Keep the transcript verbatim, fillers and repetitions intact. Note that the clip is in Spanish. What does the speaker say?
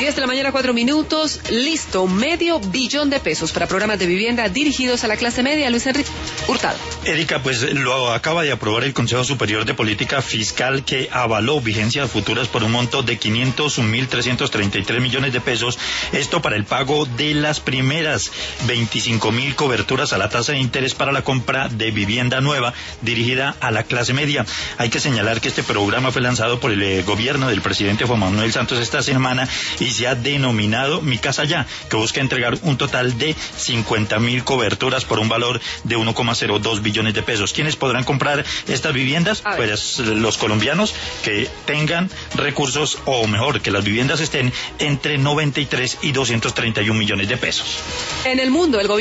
diez de la mañana, cuatro minutos. Listo, medio billón de pesos para programas de vivienda dirigidos a la clase media. Luis Enrique Hurtado. Erika, pues lo acaba de aprobar el Consejo Superior de Política Fiscal, que avaló vigencias futuras por un monto de quinientos un mil trescientos treinta y tres millones de pesos. Esto para el pago de las primeras veinticinco mil coberturas a la tasa de interés para la compra de vivienda nueva dirigida a la clase media. Hay que señalar que este programa fue lanzado por el eh, gobierno del presidente Juan Manuel Santos esta semana y se ha denominado Mi Casa Ya, que busca entregar un total de cincuenta mil coberturas por un valor de uno coma cero dos billones de pesos. ¿Quiénes podrán comprar estas viviendas? Pues los colombianos que tengan recursos, o mejor, que las viviendas estén entre noventa y tres y doscientos treinta y un millones de pesos. En el mundo, el gobierno